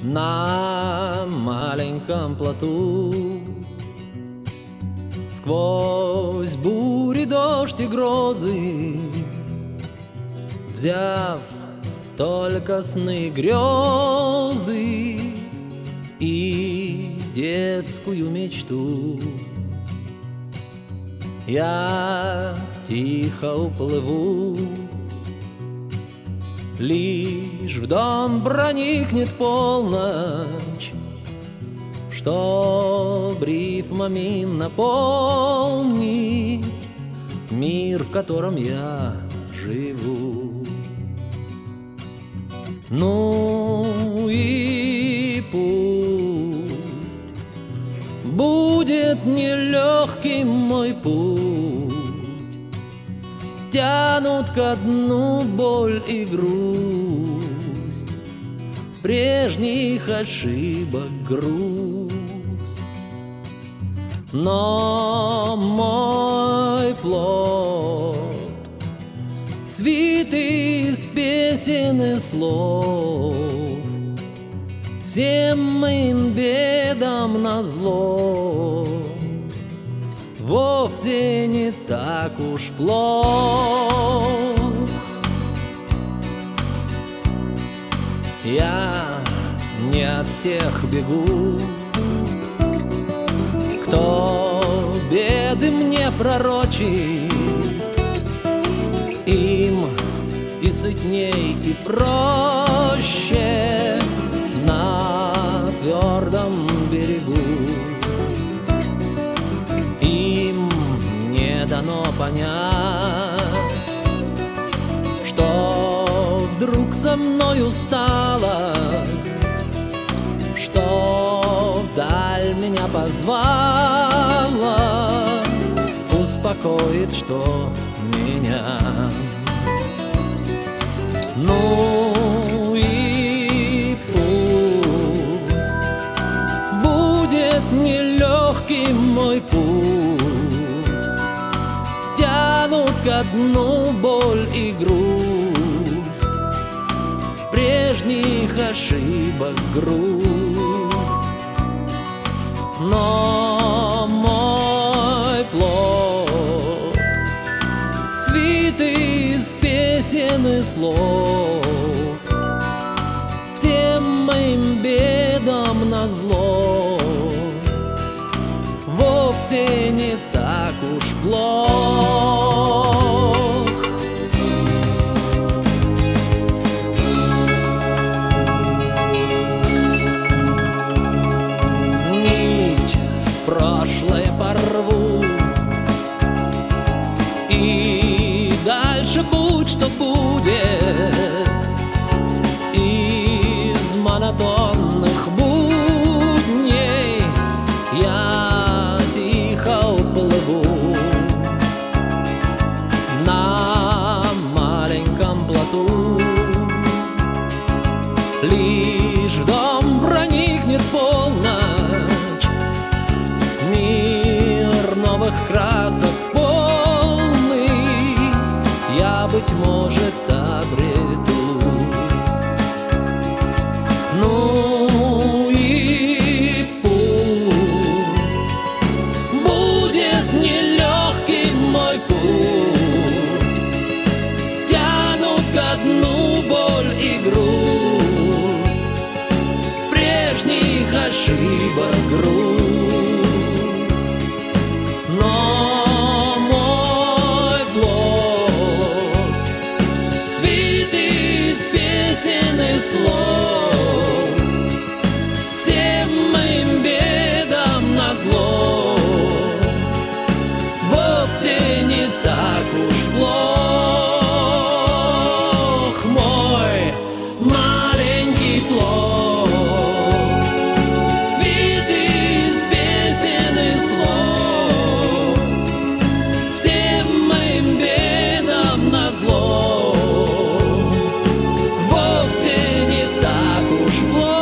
на маленьком плоту. Сквозь бури, дождь и грозы, взяв только сны, грезы и детскую мечту, я тихо уплыву. Лишь в дом проникнет полночь, чтоб рифмами наполнить мир, в котором я живу. Ну и пусть будет нелегким мой путь, тянут ко дну боль и грусть, прежних ошибок груз. Но мой плод свит из песен и слов, всем моим бедам назло, вовсе не так уж плох. Я не от тех бегу, кто беды мне пророчит. Им и сытней, и проще на твердом берегу. Им не дано понять, что вдруг со мною стало, что вдаль меня позвала, успокоит, что меня. Ну и пусть будет нелегким мой путь, тянут ко дну боль и грусть, прежних ошибок груз. Но мой плод свит из песен и слов, всем моим бедам назло, вовсе не так уж плох. Прошлое порву, и дальше будь что будет. Из монотонных будней я тихо уплыву на маленьком плоту. Лишь в дом проникнет полночь, мир новых красок полный, я, быть может, обрету. Ну и пусть будет нелегким мой путь, тянут ко дну боль и грусть, прежних ошибок груз. Но мой плод свит из песен и слов, всем моим бедам назло, вовсе не так уж плох. Мой маленький плод свит из песен и слов, всем моим бедам назло, вовсе не так уж плох.